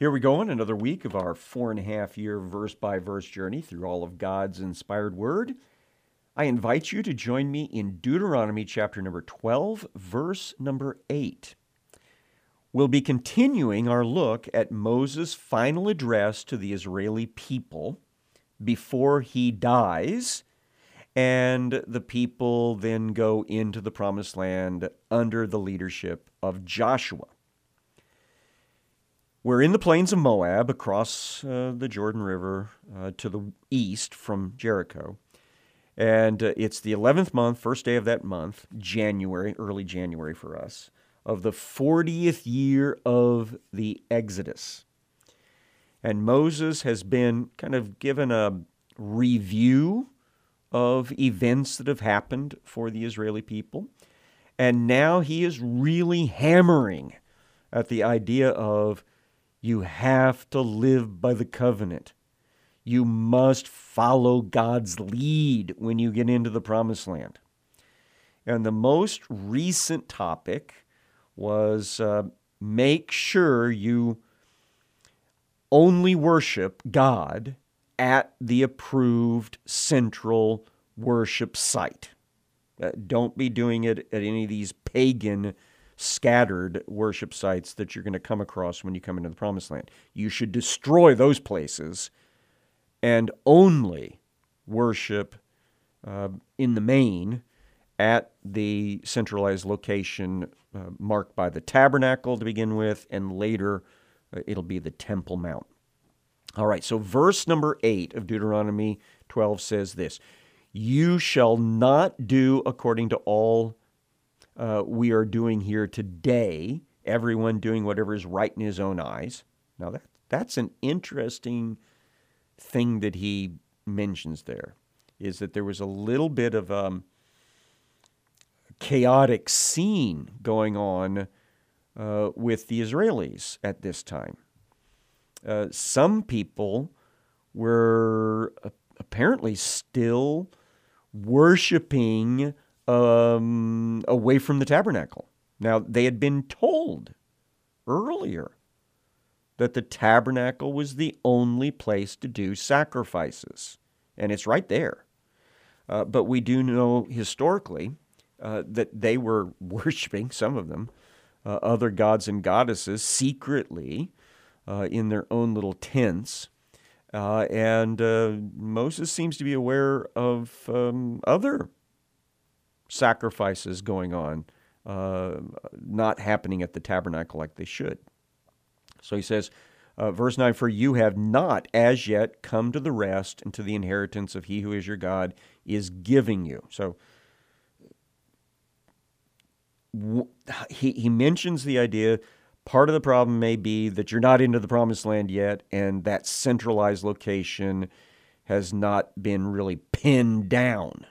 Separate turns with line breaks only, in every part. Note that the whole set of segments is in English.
Here we go on another week of our 4.5 year verse by verse journey through all of God's inspired word. I invite you to join me in Deuteronomy chapter number 12, verse number 8. We'll be continuing our look at Moses' final address to the Israeli people before he dies, and the people then go into the promised land under the leadership of Joshua. We're in the plains of Moab across the Jordan River to the east from Jericho. And it's the 11th month, first day of that month, January, early January for us, of the 40th year of the Exodus. And Moses has been kind of given a review of events that have happened for the Israeli people. And now he is really hammering at the idea of you have to live by the covenant. You must follow God's lead when you get into the promised land. And the most recent topic was make sure you only worship God at the approved central worship site. Don't be doing it at any of these pagan scattered worship sites that you're going to come across when you come into the promised land. You should destroy those places and only worship in the main at the centralized location marked by the tabernacle to begin with, and later it'll be the Temple Mount. All right, so verse number 8 of Deuteronomy 12 says this: "You shall not do according to all we are doing here today, everyone doing whatever is right in his own eyes." Now that's an interesting thing that he mentions there, is that there was a little bit of a chaotic scene going on with the Israelis at this time. Some people were apparently still worshiping away from the tabernacle. Now, they had been told earlier that the tabernacle was the only place to do sacrifices, and it's right there. But we do know historically that they were worshiping, some of them, other gods and goddesses secretly in their own little tents. And Moses seems to be aware of other sacrifices going on, not happening at the tabernacle like they should. So he says, verse 9, "For you have not as yet come to the rest and to the inheritance of he who is your God is giving you." So he mentions the idea, part of the problem may be that you're not into the promised land yet, and that centralized location has not been really pinned down.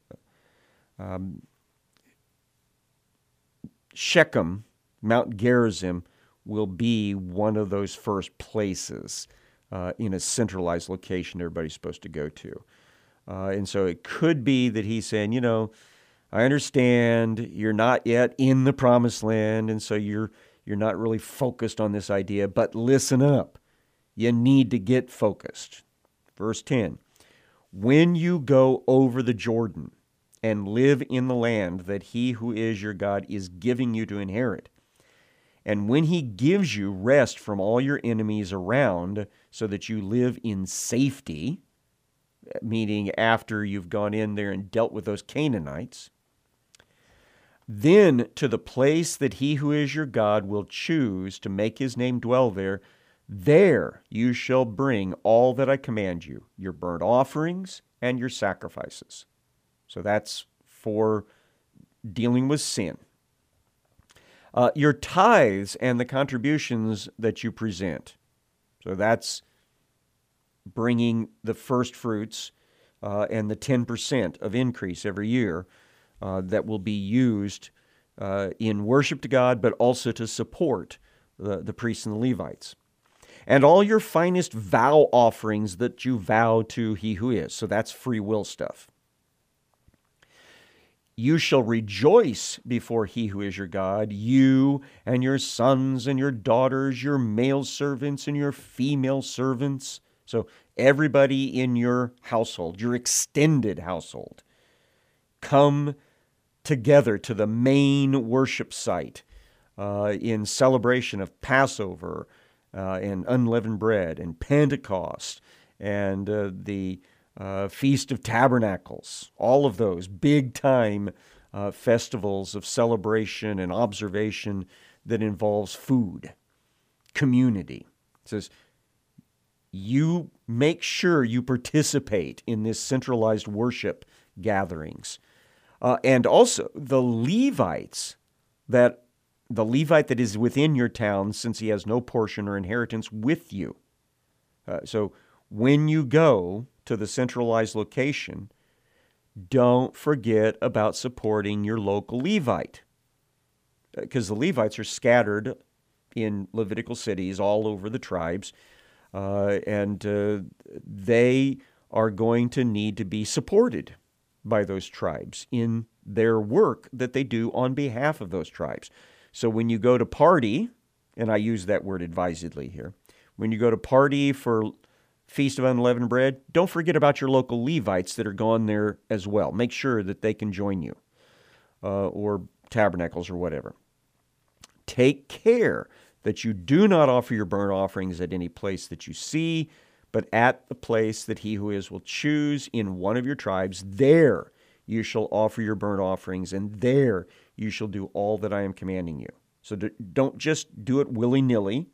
Shechem, Mount Gerizim, will be one of those first places in a centralized location everybody's supposed to go to. And so it could be that he's saying, I understand you're not yet in the promised land, and so you're not really focused on this idea, but listen up. You need to get focused. Verse 10, "When you go over the Jordan and live in the land that he who is your God is giving you to inherit, and when he gives you rest from all your enemies around so that you live in safety," meaning after you've gone in there and dealt with those Canaanites, "then to the place that he who is your God will choose to make his name dwell there, there you shall bring all that I command you, your burnt offerings and your sacrifices." So that's for dealing with sin. "Your tithes and the contributions that you present." So that's bringing the first fruits and the 10% of increase every year that will be used in worship to God, but also to support the priests and the Levites. "And all your finest vow offerings that you vow to he who is." So that's free will stuff. You shall rejoice before he who is your God, you and your sons and your daughters, your male servants and your female servants. So everybody in your household, your extended household, come together to the main worship site in celebration of Passover and unleavened bread and Pentecost and the Feast of Tabernacles, all of those big time festivals of celebration and observation that involves food, community. It says, you make sure you participate in this centralized worship gatherings. And also the Levites, the Levite that is within your town, since he has no portion or inheritance with you. So when you go to the centralized location, don't forget about supporting your local Levite, because the Levites are scattered in Levitical cities all over the tribes, and they are going to need to be supported by those tribes in their work that they do on behalf of those tribes. So when you go to party, and I use that word advisedly here, when you go to party for Feast of Unleavened Bread, don't forget about your local Levites that are gone there as well. Make sure that they can join you, or tabernacles or whatever. Take care that you do not offer your burnt offerings at any place that you see, but at the place that he who is will choose in one of your tribes. There you shall offer your burnt offerings, and there you shall do all that I am commanding you. So don't just do it willy-nilly.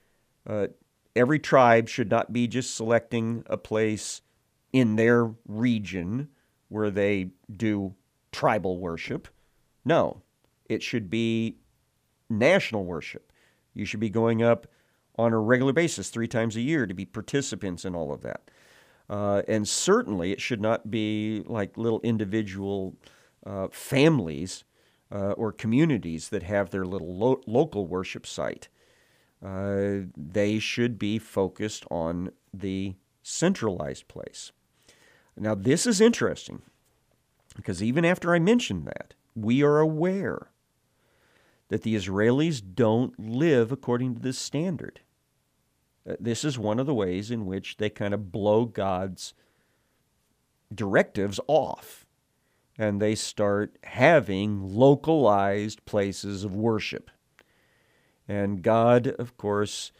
Every tribe should not be just selecting a place in their region where they do tribal worship. No, it should be national worship. You should be going up on a regular basis 3 times a year to be participants in all of that. And certainly it should not be like little individual families or communities that have their little local worship site. They should be focused on the centralized place. Now, this is interesting because even after I mentioned that, we are aware that the Israelis don't live according to this standard. This is one of the ways in which they kind of blow God's directives off, and they start having localized places of worship. And God, of course,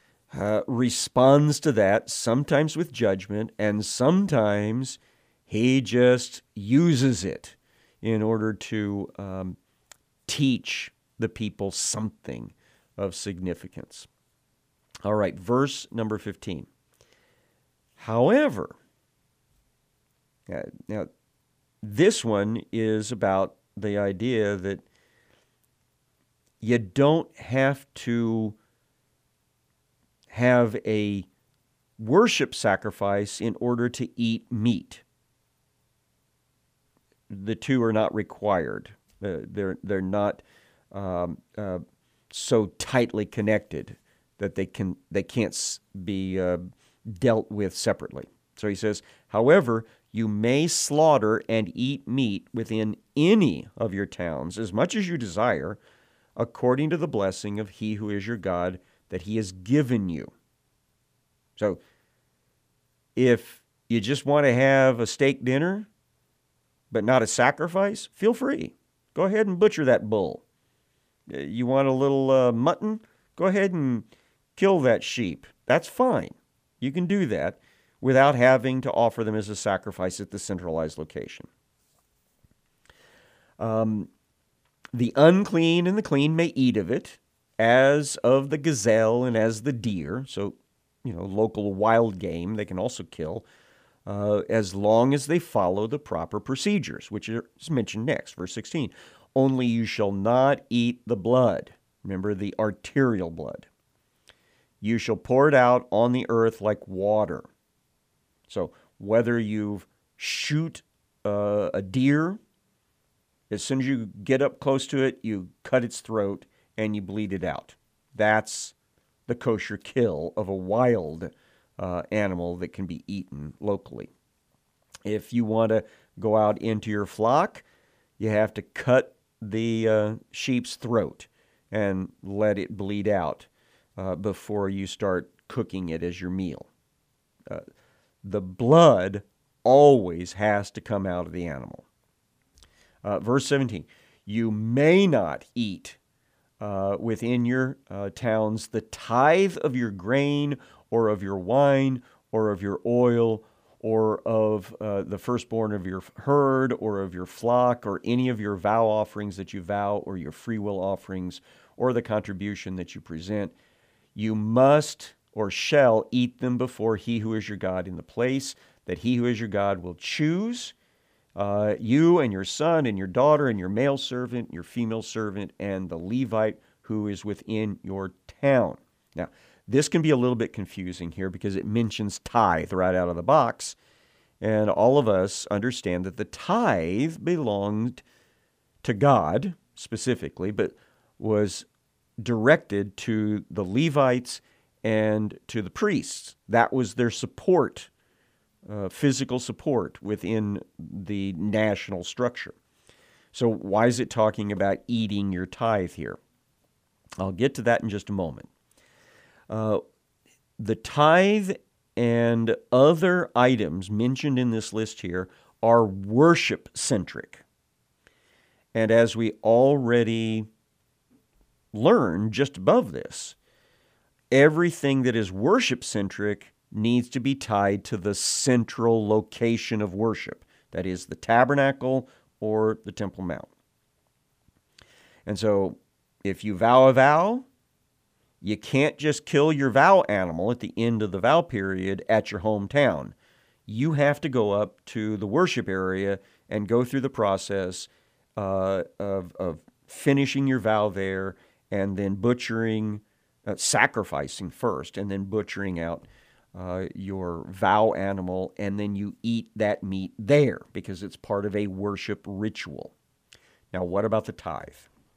responds to that, sometimes with judgment, and sometimes he just uses it in order to teach the people something of significance. All right, verse number 15. However, now this one is about the idea that you don't have to have a worship sacrifice in order to eat meat. The two are not required. They're not so tightly connected that they can't be dealt with separately. So he says, however, you may slaughter and eat meat within any of your towns as much as you desire, according to the blessing of he who is your God that he has given you. So if you just want to have a steak dinner, but not a sacrifice, feel free. Go ahead and butcher that bull. You want a little mutton? Go ahead and kill that sheep. That's fine. You can do that without having to offer them as a sacrifice at the centralized location. The unclean and the clean may eat of it, as of the gazelle and as the deer. So, local wild game they can also kill, as long as they follow the proper procedures, which is mentioned next, verse 16. Only you shall not eat the blood. Remember, the arterial blood. You shall pour it out on the earth like water. So whether you shoot a deer, as soon as you get up close to it, you cut its throat and you bleed it out. That's the kosher kill of a wild animal that can be eaten locally. If you want to go out into your flock, You have to cut the sheep's throat and let it bleed out before you start cooking it as your meal. The blood always has to come out of the animal. Verse 17, you may not eat within your towns the tithe of your grain or of your wine or of your oil or of the firstborn of your herd or of your flock or any of your vow offerings that you vow or your free will offerings or the contribution that you present. You must or shall eat them before he who is your God in the place that he who is your God will choose, you and your son and your daughter and your male servant, your female servant, and the Levite who is within your town. Now, this can be a little bit confusing here because it mentions tithe right out of the box, and all of us understand that the tithe belonged to God specifically, but was directed to the Levites and to the priests. That was their support, physical support within the national structure. So why is it talking about eating your tithe here? I'll get to that in just a moment. The tithe and other items mentioned in this list here are worship-centric. And as we already learned just above this, everything that is worship-centric needs to be tied to the central location of worship. That is the tabernacle or the Temple Mount. And so if you vow a vow, you can't just kill your vow animal at the end of the vow period at your hometown. You have to go up to the worship area and go through the process of finishing your vow there and then butchering, sacrificing first, and then butchering out your vow animal, and then you eat that meat there because it's part of a worship ritual. Now, what about the tithe?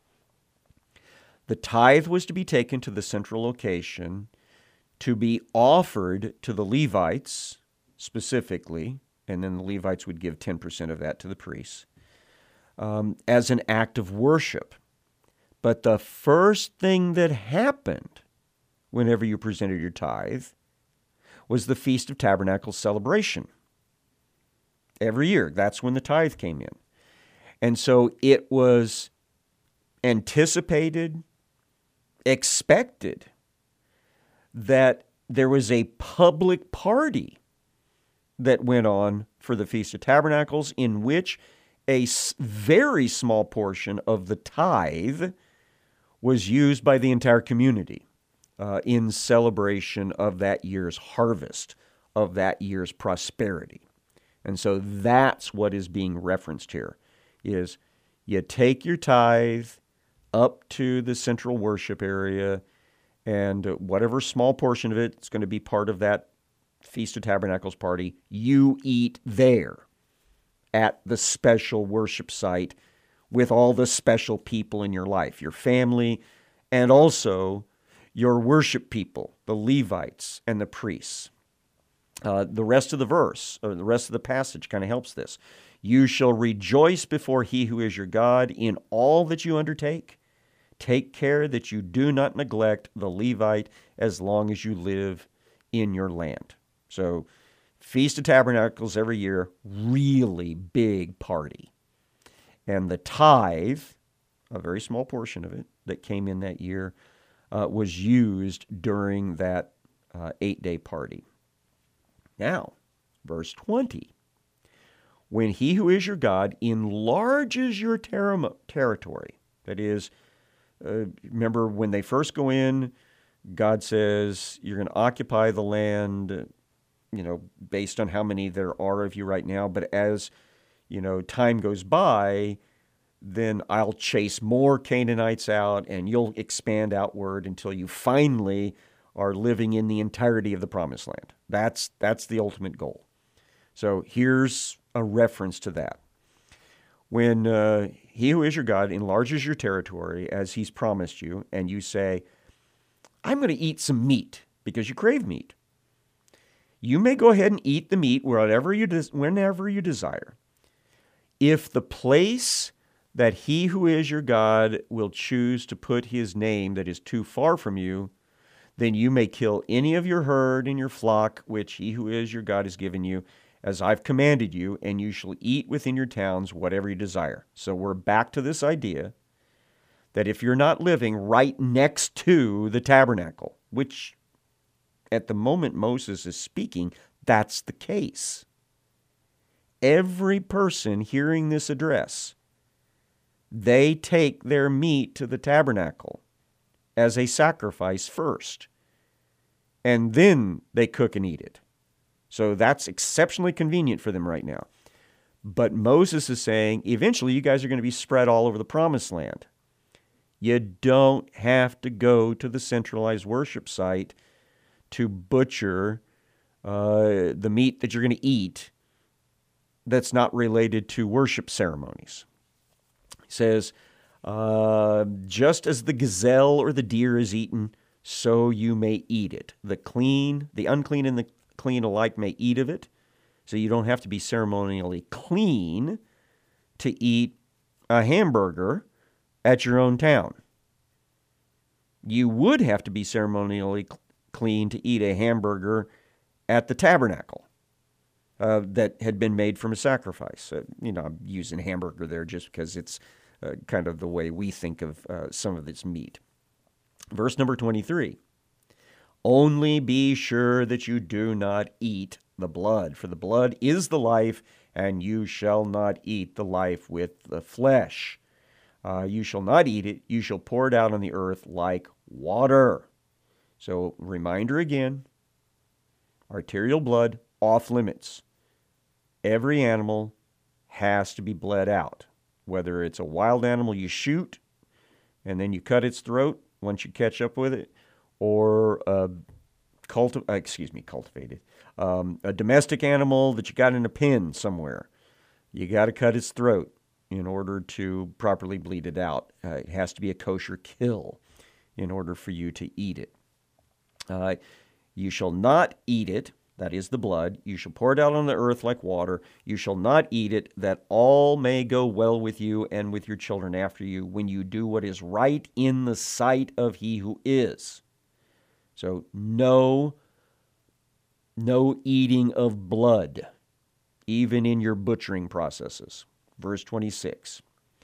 The tithe was to be taken to the central location to be offered to the Levites specifically, and then the Levites would give 10% of that to the priests, as an act of worship. But the first thing that happened whenever you presented your tithe was the Feast of Tabernacles celebration. Every year, that's when the tithe came in. And so it was anticipated, expected that there was a public party that went on for the Feast of Tabernacles in which a very small portion of the tithe was used by the entire community in celebration of that year's harvest, of that year's prosperity. And so that's what is being referenced here, is you take your tithe up to the central worship area, and whatever small portion of it is going to be part of that Feast of Tabernacles party, you eat there at the special worship site with all the special people in your life, your family, and also your worship people, the Levites and the priests. The rest of the verse, or the rest of the passage kind of helps this. You shall rejoice before he who is your God in all that you undertake. Take care that you do not neglect the Levite as long as you live in your land. So, Feast of Tabernacles every year, really big party. And the tithe, a very small portion of it that came in that year, was used during that 8-day party. Now, verse 20. When he who is your God enlarges your territory, that is, remember when they first go in, God says you're going to occupy the land, based on how many there are of you right now. But as, time goes by, then I'll chase more Canaanites out and you'll expand outward until you finally are living in the entirety of the promised land. That's the ultimate goal. So here's a reference to that. When he who is your God enlarges your territory as he's promised you, and you say, I'm going to eat some meat because you crave meat. You may go ahead and eat the meat whenever you desire. If the place that he who is your God will choose to put his name that is too far from you, then you may kill any of your herd and your flock, which he who is your God has given you, as I've commanded you, and you shall eat within your towns whatever you desire. So we're back to this idea that if you're not living right next to the tabernacle, which at the moment Moses is speaking, that's the case. Every person hearing this address, they take their meat to the tabernacle as a sacrifice first, and then they cook and eat it. So that's exceptionally convenient for them right now. But Moses is saying, eventually you guys are going to be spread all over the promised land. You don't have to go to the centralized worship site to butcher the meat that you're going to eat that's not related to worship ceremonies. He says, just as the gazelle or the deer is eaten, so you may eat it. The unclean and the clean alike may eat of it. So you don't have to be ceremonially clean to eat a hamburger at your own town. You would have to be ceremonially clean to eat a hamburger at the tabernacle that had been made from a sacrifice. I'm using hamburger there just because it's kind of the way we think of some of this meat. Verse number 23, only be sure that you do not eat the blood, for the blood is the life, and you shall not eat the life with the flesh. You shall not eat it, you shall pour it out on the earth like water. So, reminder again, arterial blood, off limits. Every animal has to be bled out. Whether it's a wild animal you shoot, and then you cut its throat once you catch up with it, or a domestic animal that you got in a pen somewhere. You got to cut its throat in order to properly bleed it out. It has to be a kosher kill in order for you to eat it. You shall not eat it, that is the blood. You shall pour it out on the earth like water. You shall not eat it, that all may go well with you and with your children after you, when you do what is right in the sight of he who is. So no eating of blood, even in your butchering processes. Verse 26.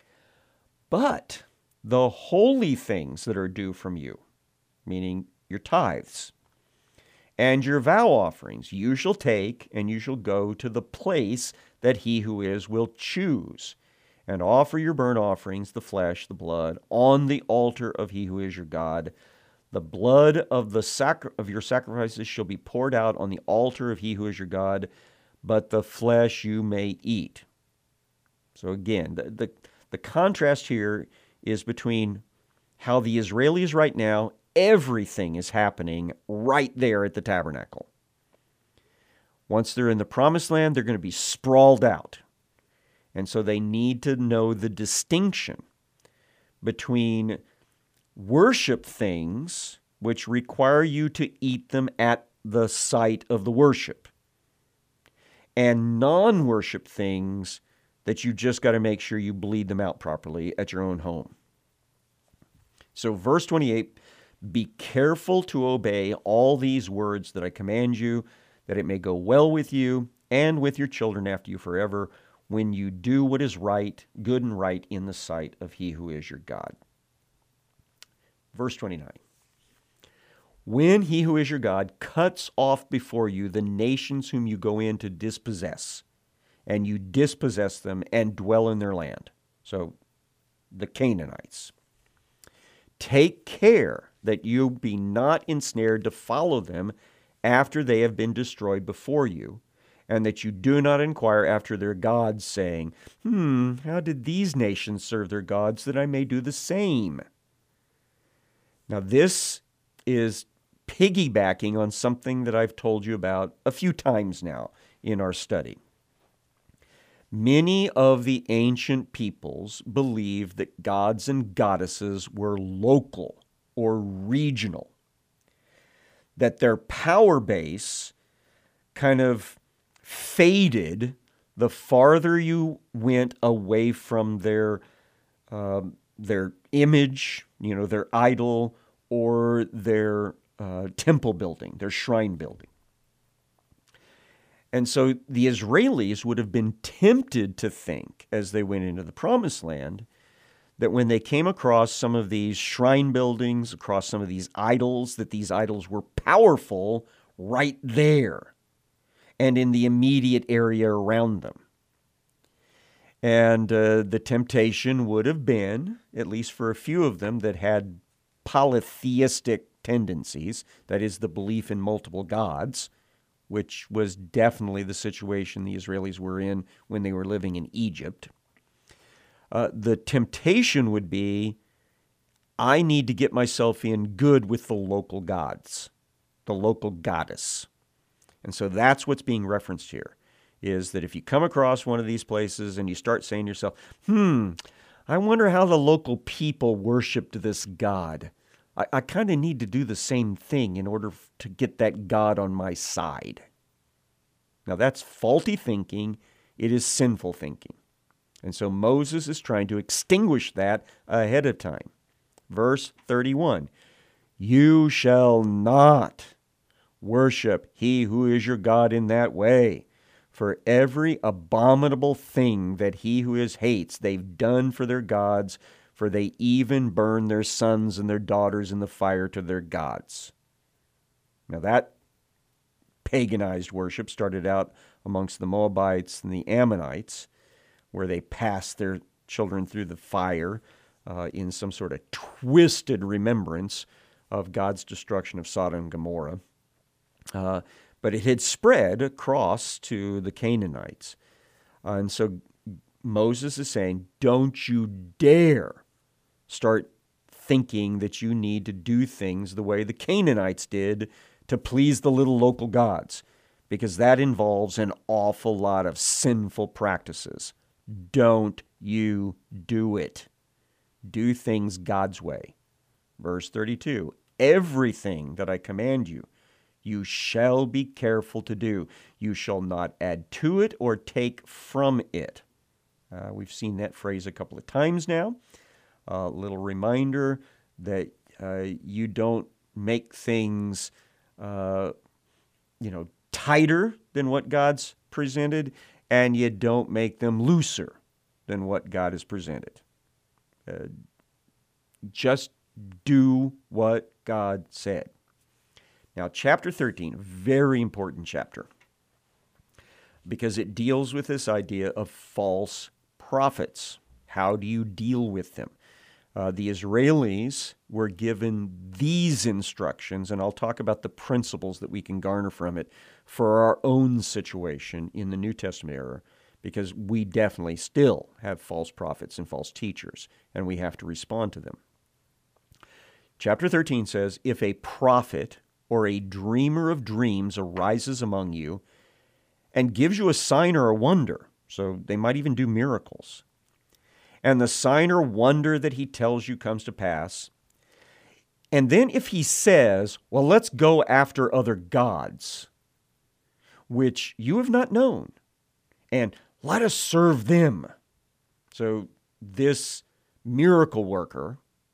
But the holy things that are due from you, meaning your tithes, and your vow offerings you shall take, and you shall go to the place that he who is will choose, and offer your burnt offerings, the flesh, the blood, on the altar of he who is your God. The blood of your sacrifices shall be poured out on the altar of he who is your God, but the flesh you may eat. So again, the contrast here is between how the Israelis right now, everything is happening right there at the tabernacle. Once they're in the promised land, they're going to be sprawled out. And so they need to know the distinction between worship things, which require you to eat them at the site of the worship, and non-worship things that you just got to make sure you bleed them out properly at your own home. So verse 28, be careful to obey all these words that I command you, that it may go well with you and with your children after you forever, when you do what is right, good and right in the sight of he who is your God. Verse 29. When he who is your God cuts off before you the nations whom you go in to dispossess, and you dispossess them and dwell in their land. So, the Canaanites. Take care that you be not ensnared to follow them after they have been destroyed before you, and that you do not inquire after their gods, saying, how did these nations serve their gods, that I may do the same? Now, this is piggybacking on something that I've told you about a few times now in our study. Many of the ancient peoples believed that gods and goddesses were local or regional, that their power base kind of faded the farther you went away from their their image, their idol, or their temple building, their shrine building. And so the Israelis would have been tempted to think, as they went into the Promised Land, that when they came across some of these shrine buildings, across some of these idols, that these idols were powerful right there and in the immediate area around them. And the temptation would have been, at least for a few of them that had polytheistic tendencies, that is, the belief in multiple gods, which was definitely the situation the Israelis were in when they were living in Egypt. The temptation would be, I need to get myself in good with the local gods, the local goddess. And so that's what's being referenced here, is that if you come across one of these places and you start saying to yourself, I wonder how the local people worshiped this god. I kind of need to do the same thing in order to get that God on my side. Now that's faulty thinking. It is sinful thinking. And so Moses is trying to extinguish that ahead of time. Verse 31, you shall not worship he who is your God in that way. For every abominable thing that he who is hates they've done for their gods, for they even burn their sons and their daughters in the fire to their gods. Now that paganized worship started out amongst the Moabites and the Ammonites, where they passed their children through the fire in some sort of twisted remembrance of God's destruction of Sodom and Gomorrah. But it had spread across to the Canaanites. And so Moses is saying, don't you dare start thinking that you need to do things the way the Canaanites did to please the little local gods, because that involves an awful lot of sinful practices. Don't you do it. Do things God's way. Verse 32, everything that I command you, you shall be careful to do. You shall not add to it or take from it. We've seen that phrase a couple of times now. A little reminder that you don't make things, tighter than what God's presented, and you don't make them looser than what God has presented. Just do what God said. Now, chapter 13, very important chapter, because it deals with this idea of false prophets. How do you deal with them? The Israelis were given these instructions, and I'll talk about the principles that we can garner from it for our own situation in the New Testament era, because we definitely still have false prophets and false teachers, and we have to respond to them. Chapter 13 says, if a prophet or a dreamer of dreams arises among you and gives you a sign or a wonder, so they might even do miracles, and the sign or wonder that he tells you comes to pass, and then if he says, well, let's go after other gods, which you have not known, and let us serve them. So this miracle worker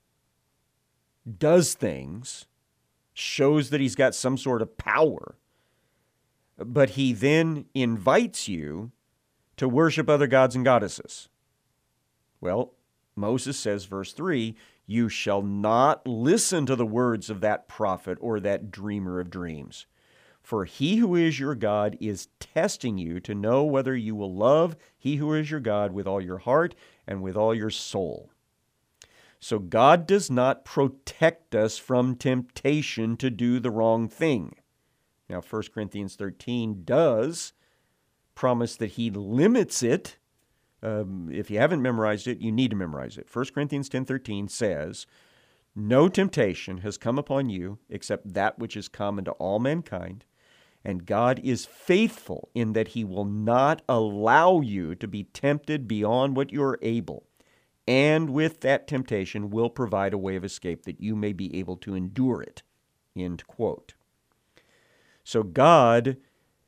does things, shows that he's got some sort of power, but he then invites you to worship other gods and goddesses. Well, Moses says, verse 3, you shall not listen to the words of that prophet or that dreamer of dreams. For he who is your God is testing you to know whether you will love he who is your God with all your heart and with all your soul. So God does not protect us from temptation to do the wrong thing. Now, 1 Corinthians 13 does promise that he limits it. If you haven't memorized it, you need to memorize it. 1 Corinthians 10:13 says, no temptation has come upon you except that which is common to all mankind, and God is faithful in that he will not allow you to be tempted beyond what you are able, and with that temptation will provide a way of escape that you may be able to endure it. End quote. So God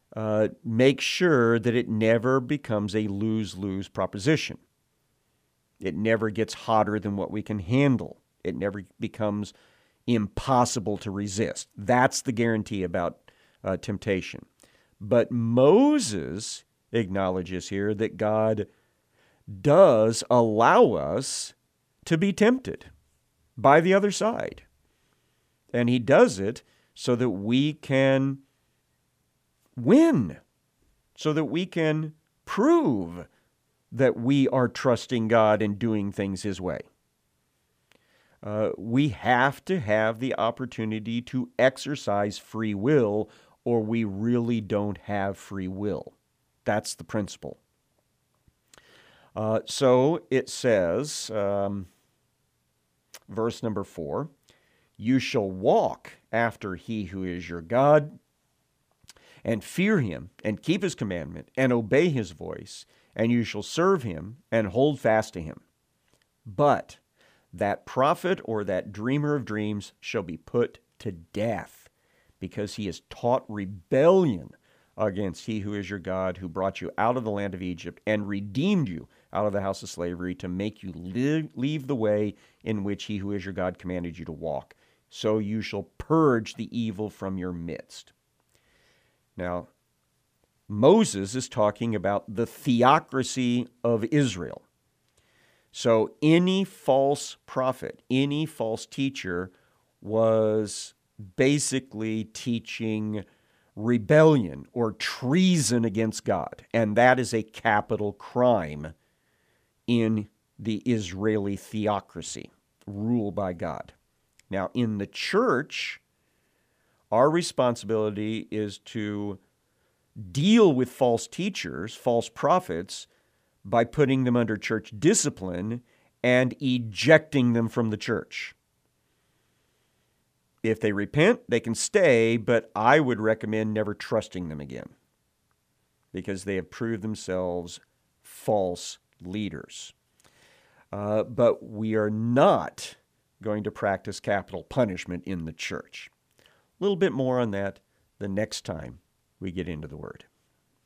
makes sure that it never becomes a lose-lose proposition. It never gets hotter than what we can handle. It never becomes impossible to resist. That's the guarantee about temptation. But Moses acknowledges here that God does allow us to be tempted by the other side. And he does it so that we can win, so that we can prove that we are trusting God and doing things his way. We have to have the opportunity to exercise free will, or we really don't have free will. That's the principle. So it says, verse number 4, you shall walk after he who is your God, and fear him, and keep his commandment, and obey his voice, and you shall serve him, and hold fast to him. But that prophet or that dreamer of dreams shall be put to death, because he has taught rebellion against he who is your God, who brought you out of the land of Egypt, and redeemed you out of the house of slavery, to make you leave the way in which he who is your God commanded you to walk. So you shall purge the evil from your midst. Now, Moses is talking about the theocracy of Israel. So any false prophet, any false teacher was basically teaching rebellion or treason against God. And that is a capital crime in the Israeli theocracy, ruled by God. Now, in the church, our responsibility is to deal with false teachers, false prophets, by putting them under church discipline and ejecting them from the church. If they repent, they can stay, but I would recommend never trusting them again, because they have proved themselves false leaders. But we are not going to practice capital punishment in the church. A little bit more on that the next time we get into the Word.